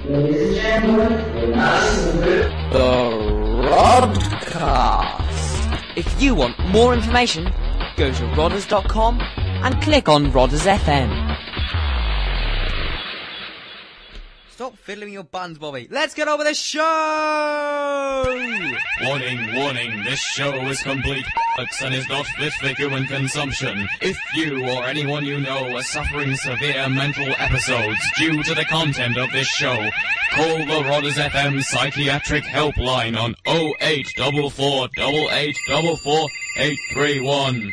Ladies and gentlemen, we're now listening to the Rodcast. If you want more information, go to rodders.com and click on Rodders FM. Stop fiddling your buttons, Bobby. Let's get on with the show! Warning, warning, this show is complete and is not fit for human consumption. If you or anyone you know are suffering severe mental episodes due to the content of this show, call the Rodders FM Psychiatric Helpline on 0844 8844 831.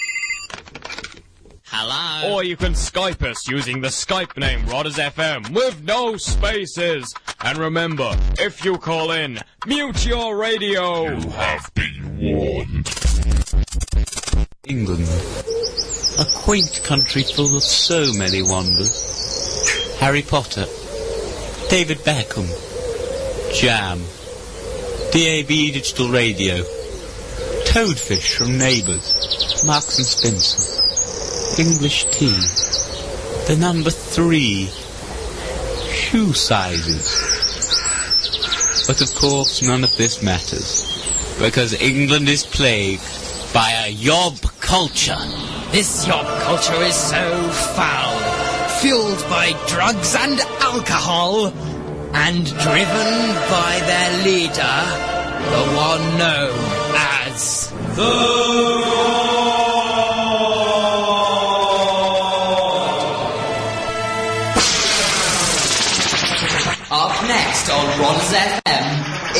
Hello. Or you can Skype us using the Skype name Rodders FM with no spaces. And remember, if you call in, mute your radio. You have been warned. England, a quaint country full of so many wonders. Harry Potter, David Beckham, Jam, DAB digital radio, Toadfish from Neighbours, Marks and Spencer, English tea, the number 3, shoe sizes. But of course none of this matters, because England is plagued by a yob culture. This yob culture is so foul, fueled by drugs and alcohol, and driven by their leader, the one known as the Up next on Rodders FM,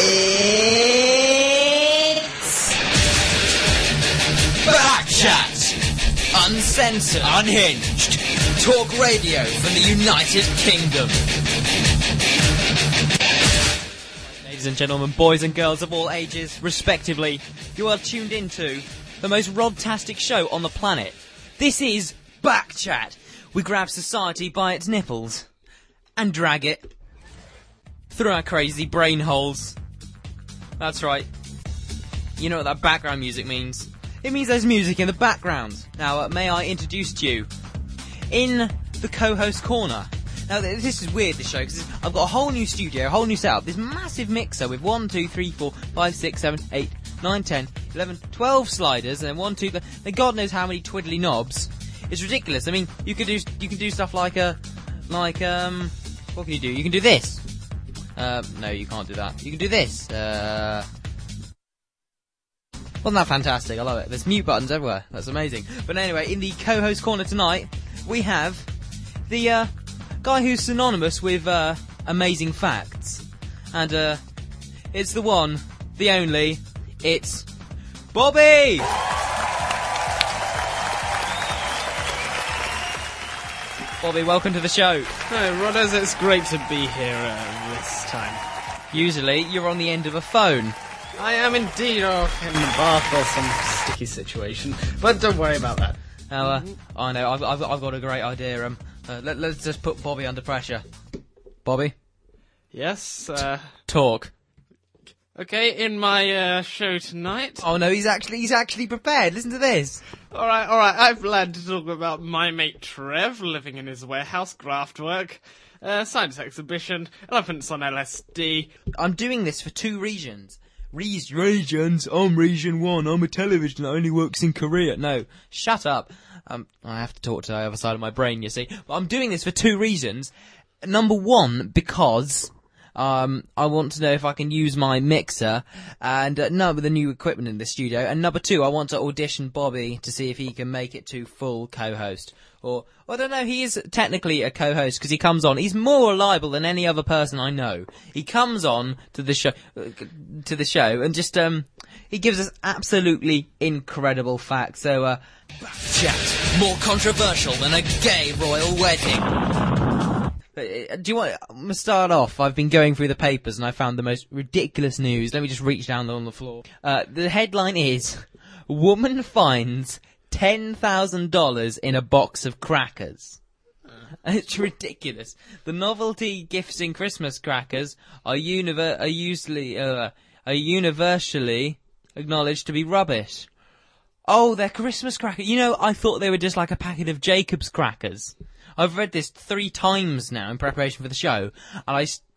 it's Backchat, uncensored, unhinged, talk radio from the United Kingdom. Ladies and gentlemen, boys and girls of all ages, respectively, you are tuned into the most rodtastic show on the planet. This is Backchat. We grab society by its nipples and drag it through our crazy brain holes. That's right. You know what that background music means. It means there's music in the background. Now, may I introduce to you, in the co-host corner. Now, this is weird, this show, because I've got a whole new studio, a whole new setup. This massive mixer with 1, 2, 3, 4, 5, 6, 7, 8, 9, 10, 11, 12 sliders, and then 1, 2, then God knows how many twiddly knobs. It's ridiculous. I mean, you can do stuff like what can you do? You can do this. No, you can't do that. You can do this. Wasn't that fantastic? I love it. There's mute buttons everywhere. That's amazing. But anyway, in the co-host corner tonight, we have the guy who's synonymous with amazing facts. And it's the one, the only, it's Bobby! Bobby, welcome to the show. Hi, Rodders, it's great to be here this time. Usually, you're on the end of a phone. I am indeed off in the bath or some sticky situation, but don't worry about that. Now, I know, I've got a great idea. Let's just put Bobby under pressure. Bobby? Yes, Talk. okay, in my show tonight. Oh no, he's actually prepared. Listen to this. Alright, I've planned to talk about my mate Trev living in his warehouse, graft work, science exhibition, elephants on LSD. I'm doing this for 2 regions. Regions? I'm region 1. I'm a television that only works in Korea. No, shut up. I have to talk to the other side of my brain, you see. But I'm doing this for 2 reasons. Number 1, because I want to know if I can use my mixer and with the new equipment in the studio. And number 2, I want to audition Bobby to see if he can make it to full co-host. Or I don't know, he is technically a co-host because he comes on. He's more reliable than any other person I know. He comes on to the show, and just he gives us absolutely incredible facts. So Backchat, more controversial than a gay royal wedding. do you want? I'm gonna start off. I've been going through the papers and I found the most ridiculous news. Let me just reach down on the floor. The headline is: Woman finds $10,000 in a box of crackers. It's ridiculous. The novelty gifts in Christmas crackers are universally acknowledged to be rubbish. Oh, they're Christmas crackers. You know, I thought they were just like a packet of Jacob's crackers. I've read this 3 times now in preparation for the show, and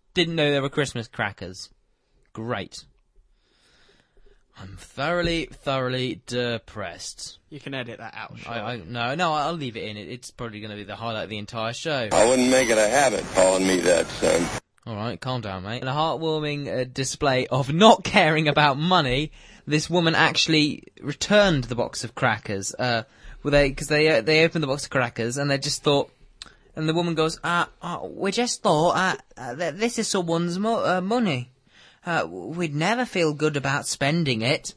didn't know there were Christmas crackers. Great. I'm thoroughly depressed. You can edit that out. Sure. No, I'll leave it in. It's probably going to be the highlight of the entire show. I wouldn't make it a habit calling me that, son. Alright, calm down, mate. In a heartwarming display of not caring about money, this woman actually returned the box of crackers. Because they opened the box of crackers and they just thought, and the woman goes, we just thought that this is someone's money. We'd never feel good about spending it.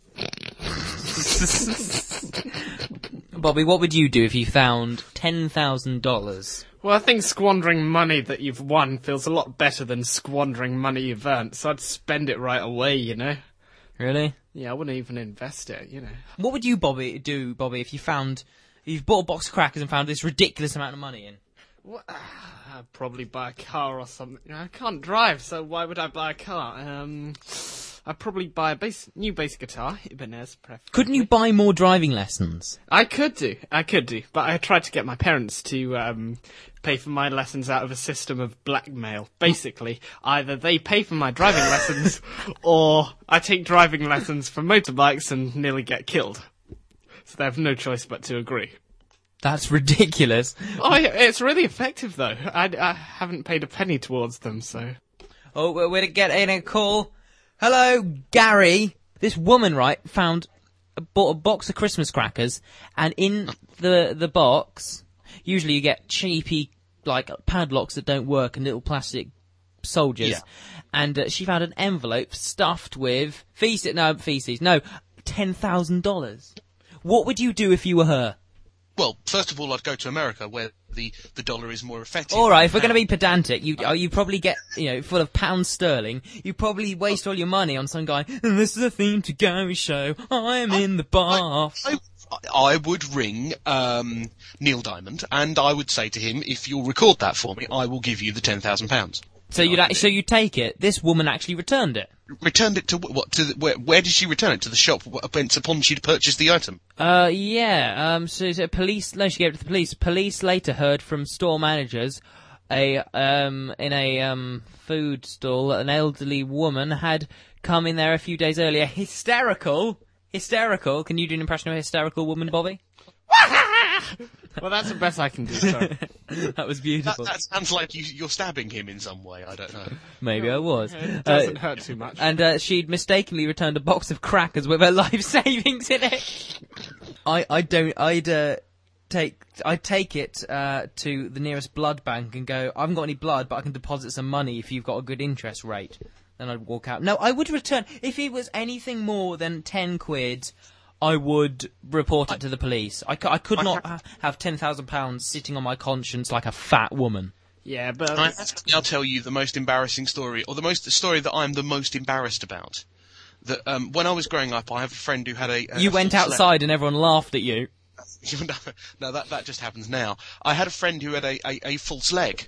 Bobby, what would you do if you found $10,000? Well, I think squandering money that you've won feels a lot better than squandering money you've earned, so I'd spend it right away, you know? Really? Yeah, I wouldn't even invest it, you know. What would you, Bobby, if you've bought a box of crackers and found this ridiculous amount of money in? What? I'd probably buy a car or something. I can't drive, so why would I buy a car? I'd probably buy a new bass guitar, Ibanez, preferably. Couldn't you buy more driving lessons? I could do, but I tried to get my parents to pay for my lessons out of a system of blackmail. Basically, either they pay for my driving lessons, or I take driving lessons for motorbikes and nearly get killed. So they have no choice but to agree. That's ridiculous. Oh, it's really effective, though. I haven't paid a penny towards them, so... Oh, we're getting a call. Hello, Gary. This woman, right, bought a box of Christmas crackers, and in the box, usually you get cheapy, like, padlocks that don't work and little plastic soldiers. Yeah. And she found an envelope stuffed with $10,000. What would you do if you were her? Well, first of all, I'd go to America, where the dollar is more effective. All right, if we're going to be pedantic, you probably get, full of pounds sterling. You probably waste all your money on some guy. And this is a theme to Gary show. I'm in the bar. I would ring Neil Diamond, and I would say to him, if you'll record that for me, I will give you the £10,000. So you take it. This woman actually returned it. Returned it to what? Where did she return it? To the shop whence upon she'd purchased the item. Yeah. So police. No, she gave it to the police. Police later heard from store managers, in a food stall, that an elderly woman had come in there a few days earlier, hysterical. Can you do an impression of a hysterical woman, Bobby? Well, that's the best I can do, sorry. That was beautiful. That sounds like you're stabbing him in some way, I don't know. Maybe I was. It doesn't hurt too much. And she'd mistakenly returned a box of crackers with her life savings in it. I'd take it to the nearest blood bank and go, I haven't got any blood, but I can deposit some money if you've got a good interest rate. Then I'd walk out. No, I would return. If it was anything more than 10 quid... I would report it to the police. I could not have £10,000 sitting on my conscience like a fat woman. Yeah, but... I'll tell you the most embarrassing story, or the story that I'm the most embarrassed about. That when I was growing up, I have a friend who had You went outside and everyone laughed at you. No, that just happens now. I had a friend who had a false leg.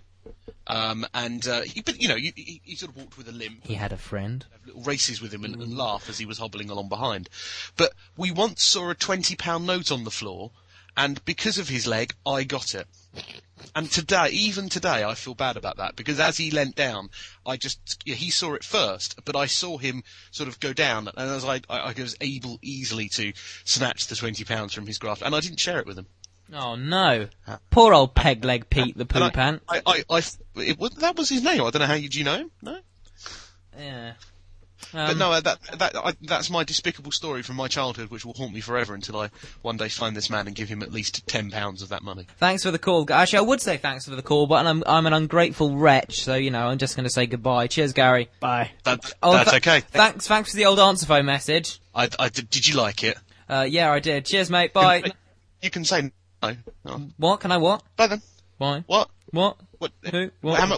He sort of walked with a limp. He had a friend. Have little races with him and laugh as he was hobbling along behind. But we once saw a £20 note on the floor, and because of his leg, I got it. And even today, I feel bad about that, because as he leant down, he saw it first, but I saw him sort of go down, and as I was able easily to snatch the £20 from his grasp, and I didn't share it with him. Oh no! Poor old Peg-Leg Pete the poo pant. That was his name. I don't know how you know him. No. Yeah. But no, that's my despicable story from my childhood, which will haunt me forever until I one day find this man and give him at least £10 of that money. Thanks for the call. Actually, I would say thanks for the call, but I'm an ungrateful wretch, so I'm just going to say goodbye. Cheers, Gary. Bye. That's okay. Thanks for the old answer phone message. Did you like it? Yeah, I did. Cheers, mate. Bye. You can say no. What? Can I what? Bye then. Why? What? Who? What? How much?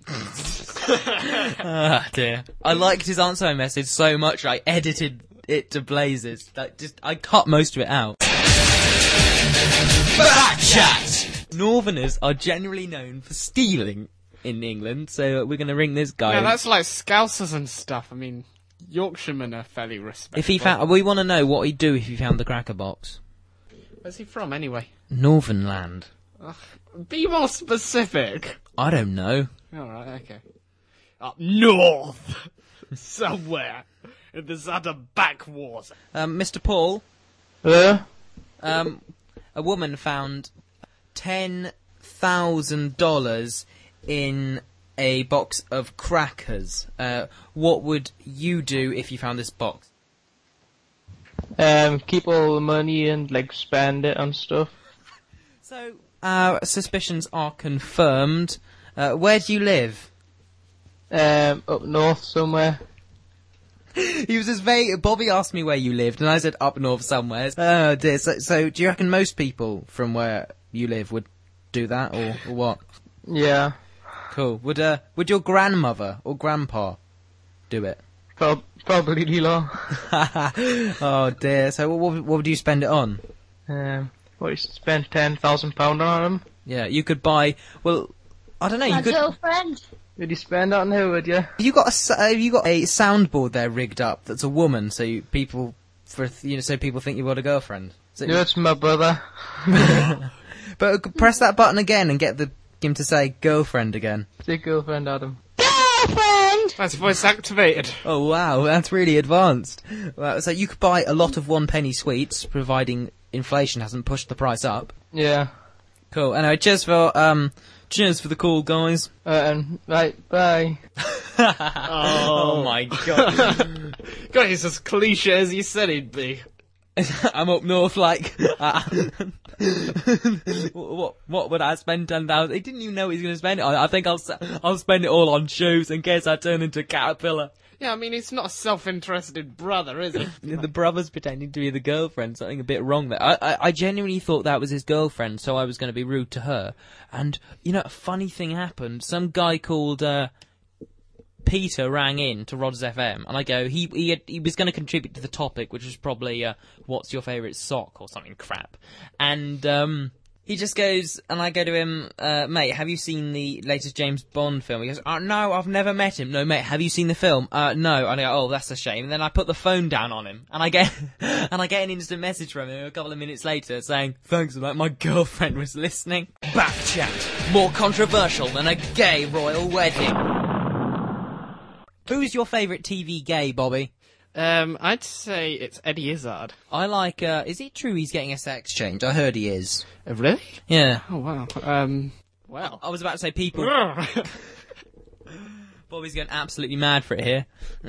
Ah, dear. I liked his answer phone message so much I edited it to blazes. I cut most of it out. Back Chat! Northerners are generally known for stealing in England, so we're going to ring this guy. Yeah, that's like Scousers and stuff. I mean, Yorkshiremen are fairly respectable. If he found, we want to know what he'd do if he found the cracker box. Where's he from, anyway? Northernland. Be more specific. I don't know. Alright, okay. Up north. Somewhere. In this utter backwater. Mr. Paul, Yeah? a woman found $10,000 in a box of crackers. What would you do if you found this box? Keep all the money and, like, spend it on stuff. So, our suspicions are confirmed. Where do you live? Up north somewhere. He was as vague. Bobby asked me where you lived, and I said up north somewhere. Oh dear. So do you reckon most people from where you live would do that, or what? Yeah. Cool. Would your grandmother or grandpa do it? Probably Lilo. Oh dear. So what would you spend it on? What, you spend £10,000 on them? Yeah, you could buy. Well, I don't know. My You could. girlfriend. Would you spend that on who, would you? Have you got a soundboard there rigged up that's a woman, so people think you've got a girlfriend? No, it's my brother. But press that button again and get him to say girlfriend again. Say girlfriend, Adam. Girlfriend! That's voice activated. Oh wow, that's really advanced. Well, so you could buy a lot of 1-penny sweets, providing inflation hasn't pushed the price up. Yeah. Cool. Anyway, cheers for the call, guys. Right, bye. Oh my god. God, he's as cliche as you said he'd be. I'm up north, like. What would I spend 10,000? He didn't even know what he was going to spend it on. I think I'll spend it all on shoes in case I turn into a caterpillar. Yeah, I mean, he's not a self-interested brother, is he? The brother's pretending to be the girlfriend. Something a bit wrong there. I genuinely thought that was his girlfriend, so I was going to be rude to her. And a funny thing happened. Some guy called Peter rang in to Rods FM, and I go, he was going to contribute to the topic, which was probably what's your favourite sock or something crap. And he just goes, and I go to him, mate, have you seen the latest James Bond film? He goes, no, I've never met him. No, mate, have you seen the film? No. And I go, oh, that's a shame. And then I put the phone down on him, and I get an instant message from him a couple of minutes later saying, thanks for that, my girlfriend was listening. Back chat, more controversial than a gay royal wedding. Who's your favourite TV gay, Bobby? I'd say it's Eddie Izzard. I like, is it true he's getting a sex change? I heard he is. Really? Yeah. Oh, wow. Well. I was about to say people... Bobby's going absolutely mad for it here.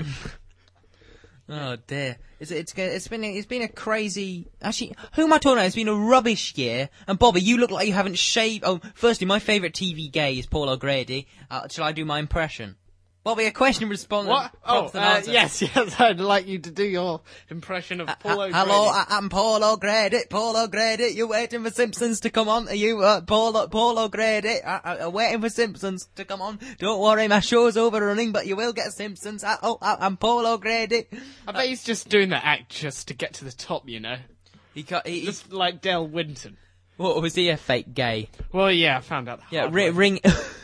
Oh dear. It's been a crazy... Actually, who am I talking about? It's been a rubbish year. And Bobby, you look like you haven't shaved... Oh, firstly, my favourite TV gay is Paul O'Grady. Shall I do my impression? Bobby, a question response. What? Oh, yes, I'd like you to do your impression of Paul O'Grady. Hello, I'm Paul O'Grady. Paul O'Grady, you waiting for Simpsons to come on? Are you, Paul O'Grady? Waiting for Simpsons to come on? Don't worry, my show's overrunning, but you will get Simpsons. I'm Paul O'Grady. I bet he's just doing that act just to get to the top, He just like Dale Winton. What, was he a fake gay? Well, yeah, I found out. Yeah, ring...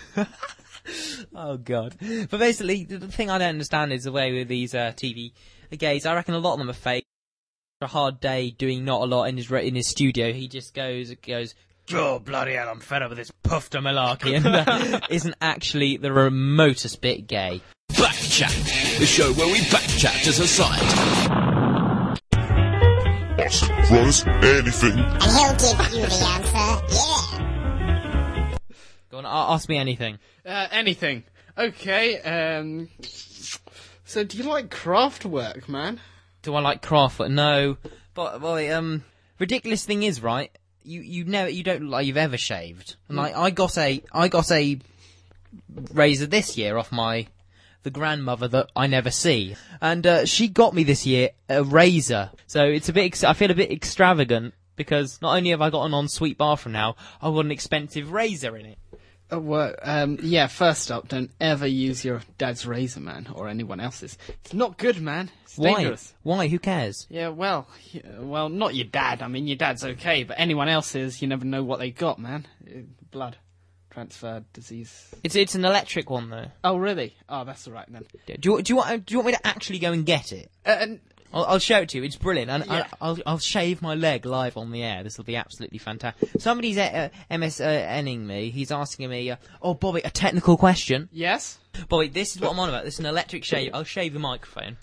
Oh god. But basically, the thing I don't understand is the way with these TV gays. I reckon a lot of them are fake. A hard day doing not a lot in his studio. He just goes, oh bloody hell, I'm fed up with this puffed malarkey, and isn't actually the remotest bit gay. Backchat, the show where we backchat as a site. Ask Roz anything, And he'll give you the answer, yeah. Go on, ask me anything. Anything. Okay, so do you like craft work, man? Do I like craft work? No. But, boy, ridiculous thing is, right, you don't look like you've ever shaved. And like, I got a razor this year off the grandmother that I never see. And, she got me this year a razor. So it's I feel a bit extravagant, because not only have I got an ensuite bathroom now, I've got an expensive razor in it. Yeah, first up, don't ever use your dad's razor, man, or anyone else's. It's not good, man. It's dangerous. Why? Who cares? Yeah, well, not your dad. I mean, your dad's okay, but anyone else's, you never know what they got, man. Blood transfer disease. It's an electric one, though. Oh, really? Oh, that's all right then. Do you want me to actually go and get it? I'll show it to you. It's brilliant, and Yeah. I'll shave my leg live on the air. This will be absolutely fantastic. Somebody's MSNing me. He's asking me, "Oh, Bobby, a technical question." Yes? Bobby, this is what I'm on about. This is an electric shave. I'll shave the microphone.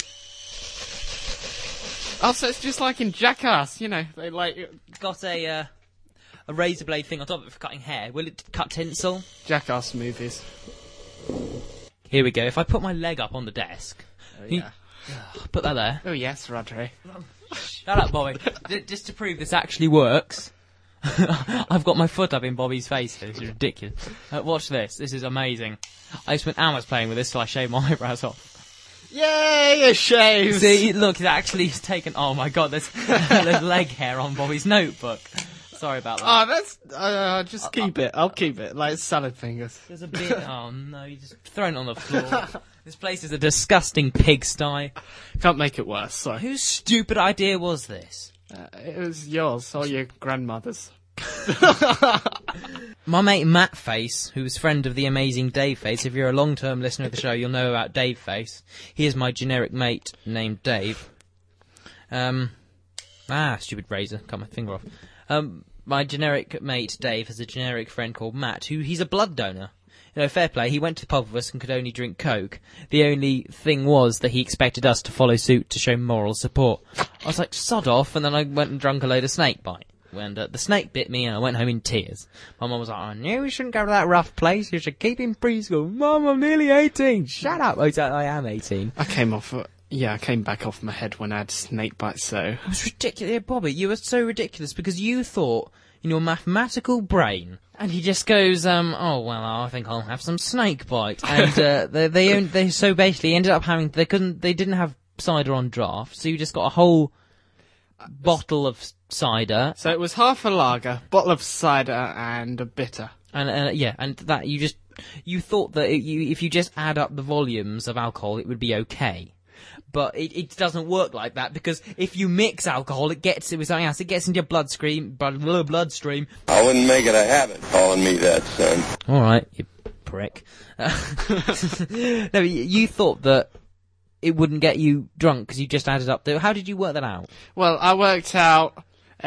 Oh, so it's just like in Jackass, you know, they like... It's got a razor blade thing on top of it for cutting hair. Will it cut tinsel? Jackass movies. Here we go. If I put my leg up on the desk, Yeah. put that there. Oh, yes, Rodri. Shut up, Bobby. Just to prove this actually works, I've got my foot up in Bobby's face here. This is ridiculous. Watch this. This is amazing. I spent hours playing with this till I shaved my eyebrows off. Yay, a shave! See, look, it actually has taken... Oh my god, there's leg hair on Bobby's notebook. Sorry about that. Oh, that's... just keep it. I'll keep it. Like salad fingers. There's a bit... Oh no, you just thrown it on the floor. This place is a disgusting pigsty. Can't make it worse, sorry. Whose stupid idea was this? It was yours, or your grandmother's. My mate Matt Face, who's friend of the amazing Dave Face, if you're a long-term listener of the show, you'll know about Dave Face. He is my generic mate named Dave. Stupid razor, cut my finger off. My generic mate Dave has a generic friend called Matt, he's a blood donor. You know, fair play, he went to the pub with us and could only drink Coke. The only thing was that he expected us to follow suit to show moral support. I was like, sod off, and then I went and drunk a load of snake bite. And the snake bit me and I went home in tears. My mum was like, I knew we shouldn't go to that rough place, you should keep in preschool. Mum, I'm nearly 18, shut up. I am 18. I came back off my head when I had snake bites, so... It was ridiculous. Yeah, Bobby, you were so ridiculous because you thought, in your mathematical brain, and he just goes, oh, well, I think I'll have some snake bite. And they so basically ended up having, they didn't have cider on draft, so you just got a whole bottle of cider. So it was half a lager, bottle of cider, and a bitter. And and that you thought that if you just add up the volumes of alcohol, it would be okay. But it doesn't work like that, because if you mix alcohol, it gets with something else. It gets into your bloodstream. I wouldn't make it a habit calling me that, son. All right, you prick. No, you thought that it wouldn't get you drunk because you just added up. How did you work that out? Well, I worked out,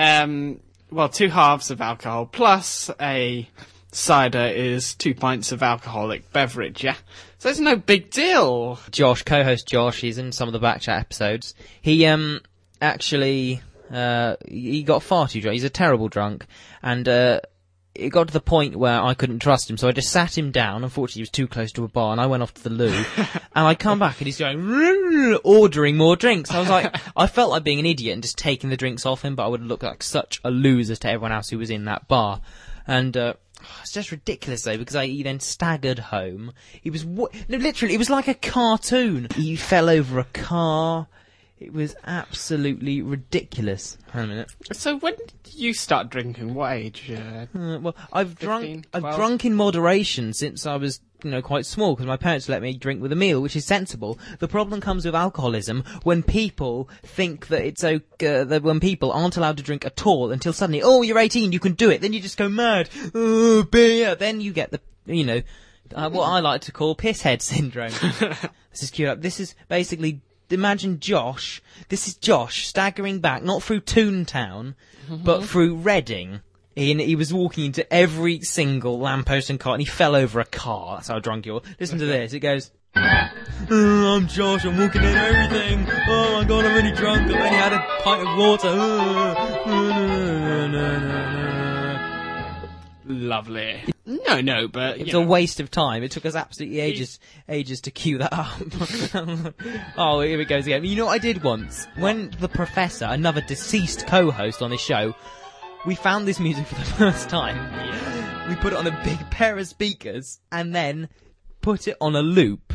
2 halves of alcohol plus a cider is 2 pints of alcoholic beverage, yeah? So it's no big deal. Josh, co-host Josh, he's in some of the Backchat episodes. He, actually, he got far too drunk. He's a terrible drunk. And, it got to the point where I couldn't trust him, so I just sat him down. Unfortunately, he was too close to a bar, and I went off to the loo. And I come back, and he's going, ordering more drinks. I was like, I felt like being an idiot and just taking the drinks off him, but I would have looked like such a loser to everyone else who was in that bar. And, it's just ridiculous, though, because he then staggered home. He was, literally, it was like a cartoon. He fell over a car. It was absolutely ridiculous. Hang on a minute. So when did you start drinking? What age? Well, I've 15, drunk in moderation since I was, quite small, because my parents let me drink with a meal, which is sensible. The problem comes with alcoholism when people think that it's okay, that when people aren't allowed to drink at all until suddenly, oh, you're 18, you can do it. Then you just go mad. Oh, beer. Then you get the, what I like to call pisshead syndrome. This is queued up. This is basically, imagine Josh. This is Josh staggering back, not through Toontown, but through Reading. He was walking into every single lamppost and car, and he fell over a car. That's how drunk you are. Listen to this. It goes, I'm Josh, I'm walking in everything. Oh my god, I'm really drunk. I've only had a pint of water. Lovely. No, but... It's a waste of time. It took us absolutely ages to cue that up. Oh, here it goes again. You know what I did once? When the Professor, another deceased co-host on this show, we found this music for the first time. Yeah. We put it on a big pair of speakers and then put it on a loop.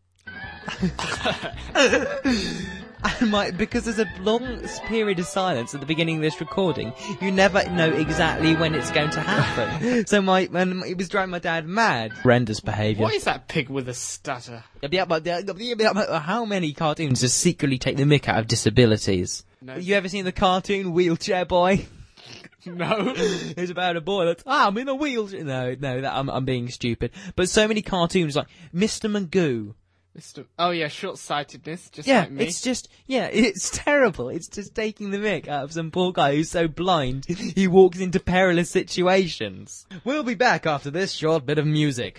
And because there's a long period of silence at the beginning of this recording, you never know exactly when it's going to happen. So it was driving my dad mad. Horrendous behaviour. What is that pig with a stutter? How many cartoons just secretly take the mick out of disabilities? No. You ever seen the cartoon Wheelchair Boy? No. It's about a boy that's, I'm in a wheelchair. No, I'm being stupid. But so many cartoons like Mr. Magoo. Oh yeah, short-sightedness, just Yeah, like me. it's terrible. It's just taking the mick out of some poor guy who's so blind he walks into perilous situations. We'll be back after this short bit of music.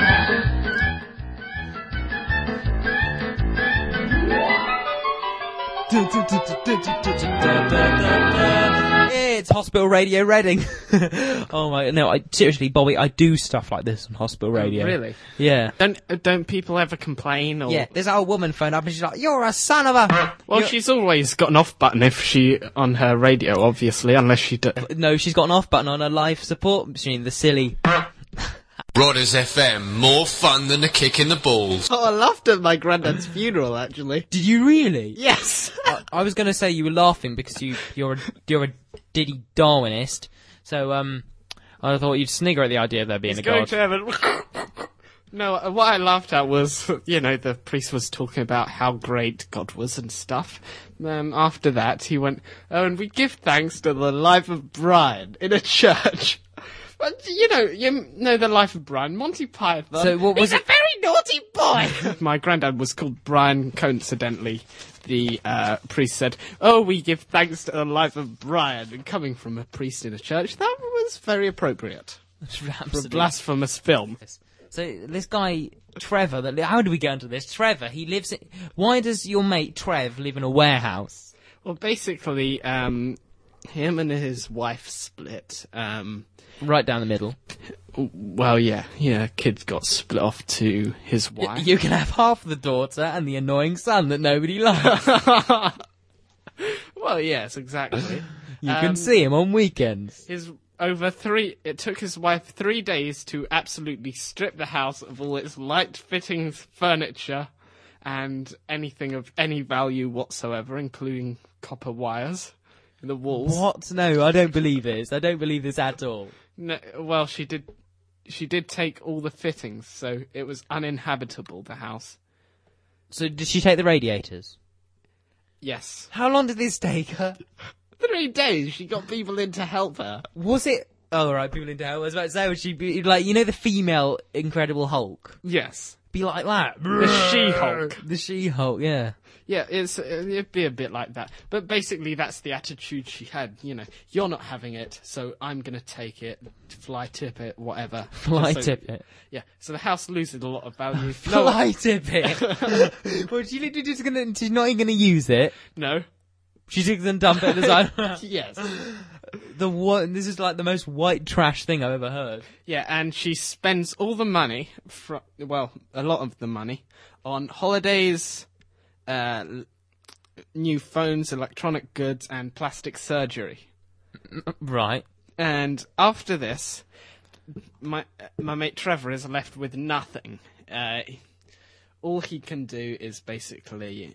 It's Hospital Radio Reading. Oh my, no, seriously, Bobby, I do stuff like this on Hospital Radio. Oh, really? Yeah. Don't people ever complain? Or... Yeah, there's an old woman phoned up and she's like, "You're a son of a..." Well, she's always got an off button if she on her radio, obviously, unless she No, she's got an off button on her life support machine, the silly... Rodders FM, more fun than a kick in the balls. Oh, I laughed at my granddad's funeral, actually. Did you really? Yes! I was going to say you were laughing because you're a diddy Darwinist, so I thought you'd snigger at the idea of there being a going god. to heaven. No, what I laughed at was, the priest was talking about how great God was and stuff. After that, he went, "Oh, and we give thanks to the life of Brian in a church." But, you know the life of Brian, Monty Python. So what was He's a very naughty boy! My granddad was called Brian, coincidentally. The priest said, "Oh, we give thanks to the life of Brian." And coming from a priest in a church, that was very appropriate. For a blasphemous film. So this guy, Trevor, how do we get into this? Trevor, he lives in... Why does your mate Trev live in a warehouse? Well, basically, him and his wife split. Right down the middle. Well, yeah, kids got split off to his wife. You can have half the daughter and the annoying son that nobody likes. Well, yes, exactly. You can see him on weekends. It took his wife 3 days to absolutely strip the house of all its light fittings, furniture, and anything of any value whatsoever, including copper wires in the walls. What? No, I don't believe this. I don't believe this at all. No, well, she did take all the fittings, so it was uninhabitable, the house. So did she take the radiators? Yes. How long did this take her? 3 days. She got people in to help her. Was it... Oh, right, people in to help. I was about to say, would she be like, the female Incredible Hulk? Yes. Be like that. The She-Hulk. The She-Hulk, yeah. Yeah, it'd be a bit like that. But basically, that's the attitude she had. You're not having it, so I'm going to take it, fly tip it, whatever. Tip it? Yeah, so the house loses a lot of value. Fly tip it? Well, she literally she's not even going to use it. No. She's just going to dump it at the side. Yes. This is like the most white trash thing I've ever heard. Yeah, and she spends all the money, a lot of the money, on holidays, new phones, electronic goods, and plastic surgery. Right. And after this, my mate Trevor is left with nothing. All he can do is basically...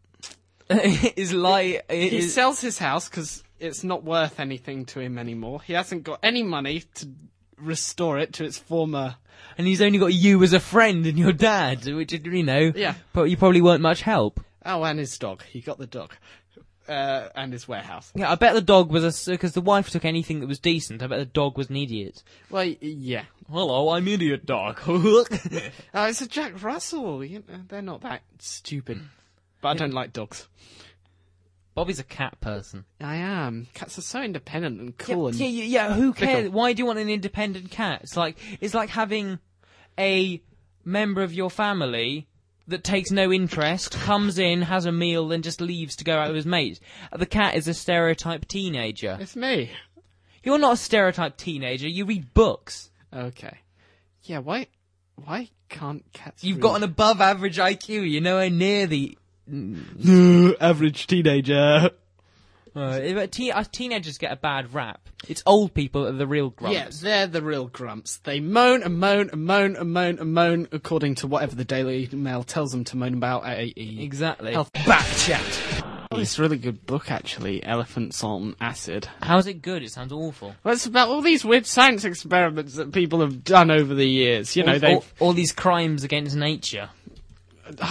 He sells his house because it's not worth anything to him anymore. He hasn't got any money to restore it to its former... And he's only got you as a friend and your dad, which, Yeah. But you probably weren't much help. Oh, and his dog. He got the dog. And his warehouse. Yeah, I bet the dog was because the wife took anything that was decent. I bet the dog was an idiot. Well, yeah. Hello, I'm idiot dog. It's a Jack Russell. They're not that stupid. But I don't like dogs. Bobby's a cat person. I am. Cats are so independent and cool. Yeah, who cares? Why do you want an independent cat? It's like having a member of your family that takes no interest, comes in, has a meal, then just leaves to go out with his mates. The cat is a stereotype teenager. It's me. You're not a stereotype teenager. You read books. Okay. Yeah, why can't cats You've read? got an above average IQ. You're nowhere near the... average teenager. Teenagers get a bad rap. It's old people that are the real grumps. Yeah, they're the real grumps. They moan and moan and moan and moan and moan according to whatever the Daily Mail tells them to moan about at AE. Exactly. Back chat. It's a really good book, actually, Elephants on Acid. How's it good? It sounds awful. Well, it's about all these weird science experiments that people have done over the years. All these crimes against nature.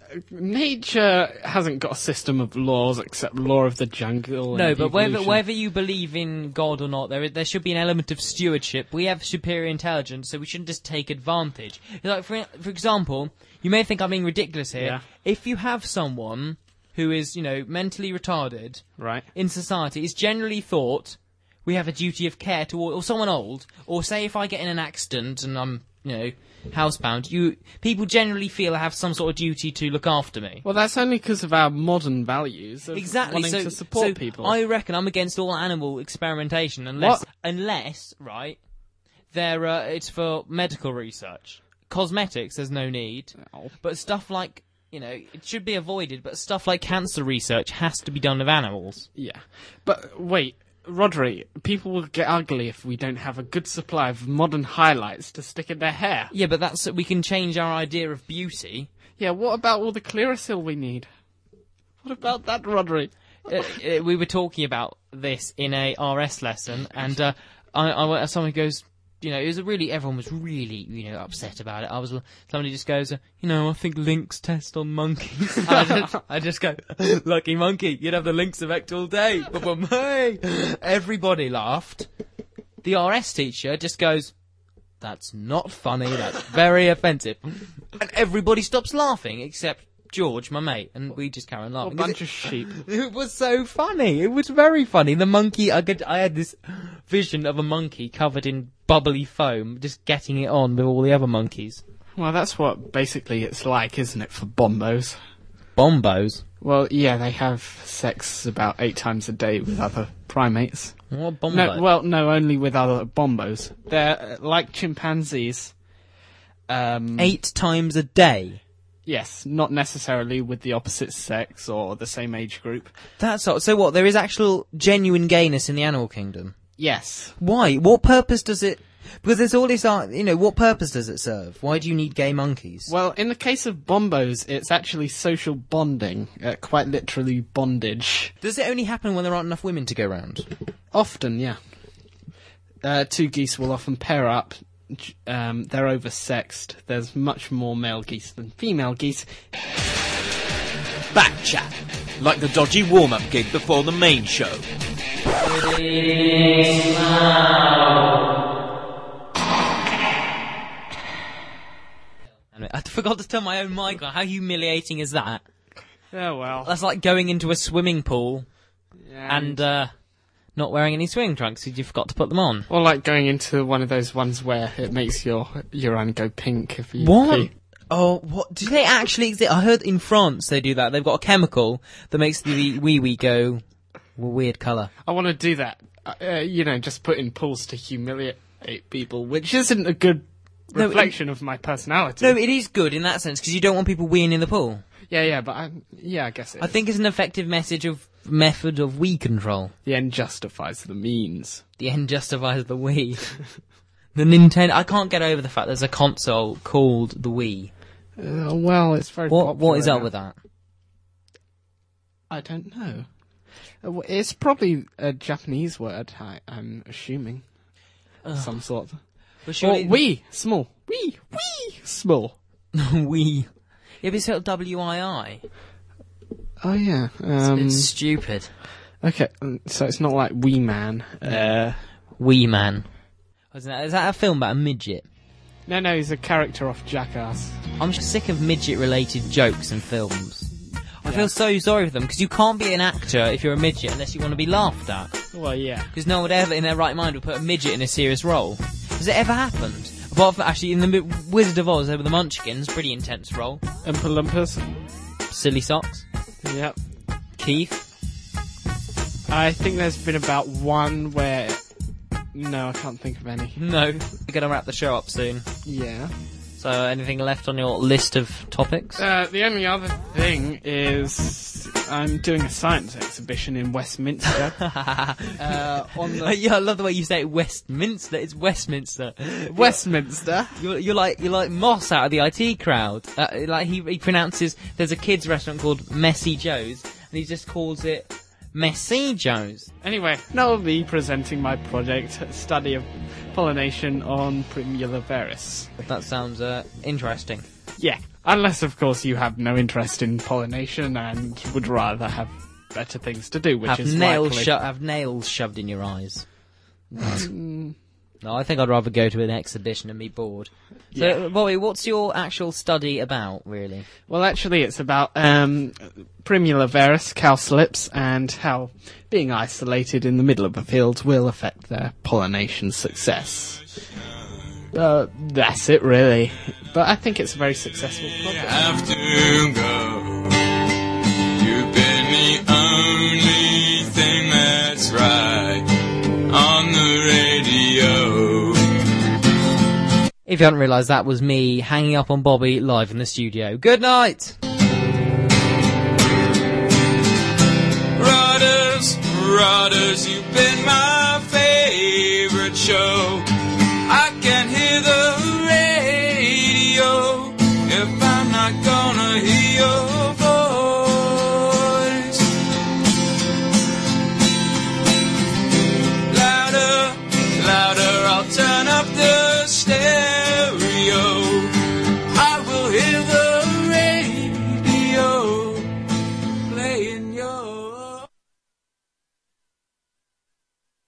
nature hasn't got a system of laws except law of the jungle. No, and but evolution. whether you believe in God or not, there should be an element of stewardship. We have superior intelligence, so we shouldn't just take advantage. Like, for example, you may think I'm being ridiculous here. Yeah. If you have someone who is, mentally retarded Right. in society, it's generally thought we have a duty of care toward, or someone old, or say if I get in an accident and I'm, housebound, people generally feel I have some sort of duty to look after me. Well, that's only because of our modern values of Exactly. wanting to support people. I reckon I'm against all animal experimentation unless right, it's for medical research. Cosmetics, there's no need. Oh. But stuff like, it should be avoided, but stuff like cancer research has to be done with animals. Yeah. But wait, Rodri, people will get ugly if we don't have a good supply of modern highlights to stick in their hair. Yeah, but we can change our idea of beauty. Yeah, what about all the Clearasil we need? What about that, Rodri? We were talking about this in a RS lesson, and someone goes, everyone was really, upset about it. Somebody just goes, I think lynx test on monkeys. I just go, lucky monkey, you'd have the lynx effect all day. Hey! Everybody laughed. The RS teacher just goes, that's not funny, that's very offensive. And everybody stops laughing, except George, my mate, and we just carry on laughing. A bunch of sheep. It was so funny. It was very funny. The monkey, I had this vision of a monkey covered in bubbly foam, just getting it on with all the other monkeys. Well, that's what basically it's like, isn't it, for bombos? Bombos? Well, yeah, they have sex about 8 times a day with other primates. What bombo? No, only with other bombos. They're like chimpanzees. 8 times a day? Yes, not necessarily with the opposite sex or the same age group. That's all. So what, there is actual genuine gayness in the animal kingdom? Yes. Why? What purpose does it... Because there's all this, what purpose does it serve? Why do you need gay monkeys? Well, in the case of bombos, it's actually social bonding, quite literally bondage. Does it only happen when there aren't enough women to go round? Often, yeah. 2 geese will often pair up. They're oversexed. There's much more male geese than female geese. Back chat, like the dodgy warm-up gig before the main show. I forgot to turn my own mic on. How humiliating is that? Oh, well. That's like going into a swimming pool and not wearing any swimming trunks because you forgot to put them on. Or like going into one of those ones where it makes your urine go pink if you What? pee. Oh, what? Do they actually exist? I heard in France they do that. They've got a chemical that makes the wee-wee go a weird colour. I want to do that. Just put in pools to humiliate people, which isn't a good reflection of my personality. No, it is good in that sense because you don't want people weeing in the pool. Yeah, but I guess it is. I think it's an effective method of wee control. The end justifies the means. The end justifies the Wii. The Nintendo... I can't get over the fact there's a console called the Wii. Well, it's very popular. What is up with that? I don't know. It's probably a Japanese word, I'm assuming. Some sort. But surely... Wii, small. Wii, small. Wii. Yeah, but it's spelled W-I-I. Oh, yeah. It's stupid. Okay, so it's not like Wee Man. Wee Man. Is that a film about a midget? No, he's a character off Jackass. I'm just sick of midget-related jokes and films. I feel so sorry for them, because you can't be an actor if you're a midget unless you want to be laughed at. Well, yeah. Because no one would ever, in their right mind, would put a midget in a serious role. Has it ever happened? Apart from, actually, in the Wizard of Oz, over the Munchkins, pretty intense role. Oompa Loompas. Silly Socks. Yep. Keith. I think there's been about one where... No, I can't think of any. No. We're going to wrap the show up soon. Yeah. So, anything left on your list of topics? The only other thing is I'm doing a science exhibition in Westminster. Yeah, I love the way you say it, Westminster. It's Westminster. Westminster. You're like Moss out of the IT crowd. He pronounces. There's a kids' restaurant called Messy Joe's, and he just calls it Messy Joe's. Anyway, now I'll be presenting my project, study of pollination on Primula veris. That sounds interesting. Yeah. Unless, of course, you have no interest in pollination and would rather have better things to do, which have is nails likely. have nails shoved in your eyes. No, I think I'd rather go to an exhibition and be bored. So, Yeah. Bobby, what's your actual study about, really? Well, actually, it's about primulaveris cowslips and how being isolated in the middle of a field will affect their pollination success. That's it, really. But I think it's a very successful project. Have to go. You've been the only thing that's right on the radio. If you hadn't realised, that was me hanging up on Bobby live in the studio. Good night! Rodders, you've been my